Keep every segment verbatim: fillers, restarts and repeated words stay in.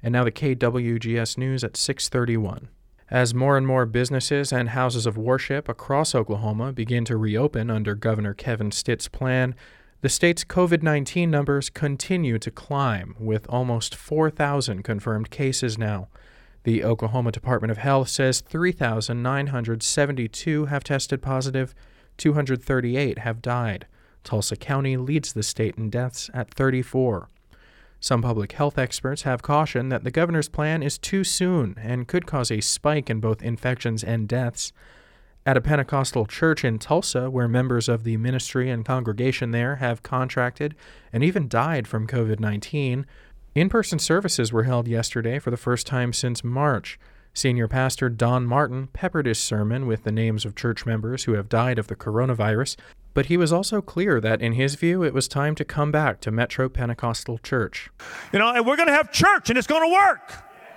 And now the K W G S News at six thirty-one. As more and more businesses and houses of worship across Oklahoma begin to reopen under Governor Kevin Stitt's plan, the state's covid nineteen numbers continue to climb, with almost four thousand confirmed cases now. The Oklahoma Department of Health says three thousand nine hundred seventy-two have tested positive, two hundred thirty-eight have died. Tulsa County leads the state in deaths at thirty-four. Some public health experts have cautioned that the governor's plan is too soon and could cause a spike in both infections and deaths. At a Pentecostal church in Tulsa, where members of the ministry and congregation there have contracted and even died from covid nineteen, in-person services were held yesterday for the first time since March. Senior Pastor Don Martin peppered his sermon with the names of church members who have died of the coronavirus, but he was also clear that, in his view, it was time to come back to Metro Pentecostal Church. You know, and we're going to have church, and it's going to work.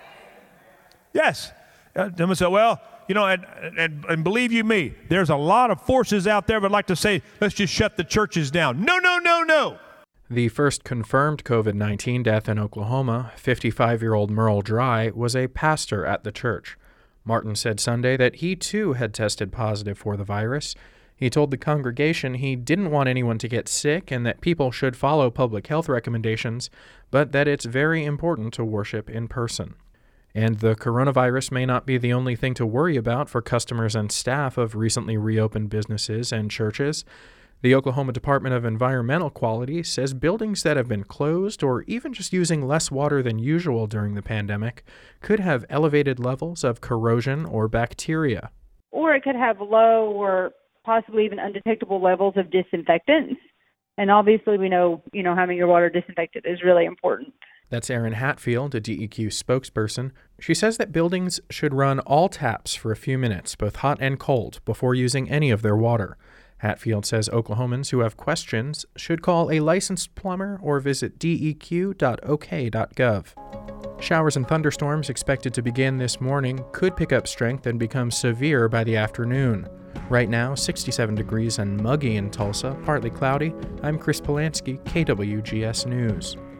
Yes. Uh, someone said, well, you know, and, and, and believe you me, there's a lot of forces out there that would like to say, let's just shut the churches down. No, no, no, no. The first confirmed covid nineteen death in Oklahoma, fifty-five-year-old Merle Dry, was a pastor at the church. Martin said Sunday that he too had tested positive for the virus. He told the congregation he didn't want anyone to get sick and that people should follow public health recommendations, but that it's very important to worship in person. And the coronavirus may not be the only thing to worry about for customers and staff of recently reopened businesses and churches. The Oklahoma Department of Environmental Quality says buildings that have been closed or even just using less water than usual during the pandemic could have elevated levels of corrosion or bacteria. Or it could have low or possibly even undetectable levels of disinfectants. And obviously we know, you know, having your water disinfected is really important. That's Erin Hatfield, a D E Q spokesperson. She says that buildings should run all taps for a few minutes, both hot and cold, before using any of their water. Hatfield says Oklahomans who have questions should call a licensed plumber or visit d e q dot o k dot gov. Showers and thunderstorms expected to begin this morning could pick up strength and become severe by the afternoon. Right now, sixty-seven degrees and muggy in Tulsa, partly cloudy. I'm Chris Polanski, K W G S News.